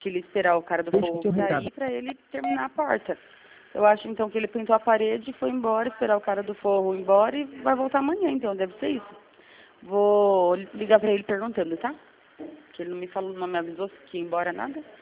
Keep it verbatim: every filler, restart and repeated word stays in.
que ele esperar o cara do Deixa o forro seu sair recado. pra ele terminar a porta. Eu acho então que ele pintou a parede, foi embora, esperar o cara do forro ir embora e vai voltar amanhã, então deve ser isso. Vou ligar pra ele perguntando, tá? Que ele não me falou, não me avisou que ia embora nada.